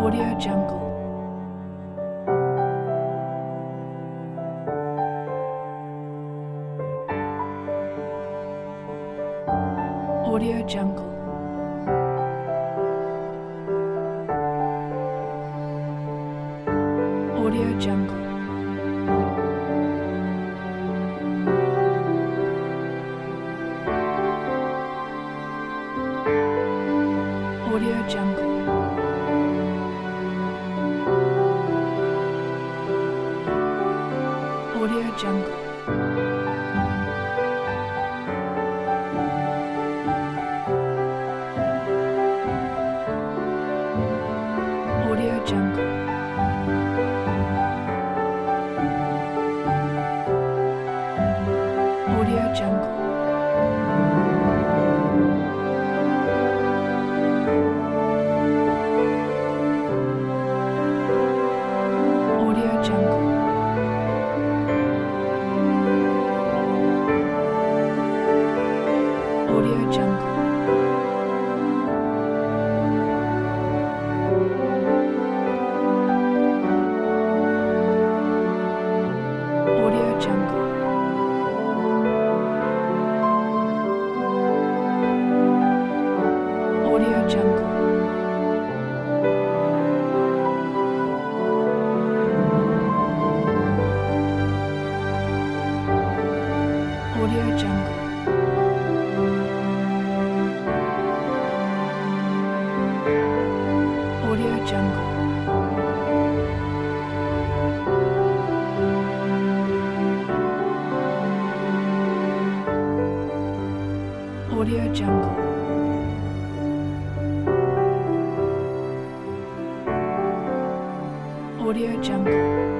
Audio Jungle. Audio Jungle. Audio Jungle. Audio Jungle. Audio Jungle. Audio Jungle. Audio Jungle. Audio Jungle. Audio Jungle. Audio Jungle. Audio Jungle. Audio Jungle. Audio Jungle. Audio Jungle. Audio Jungle.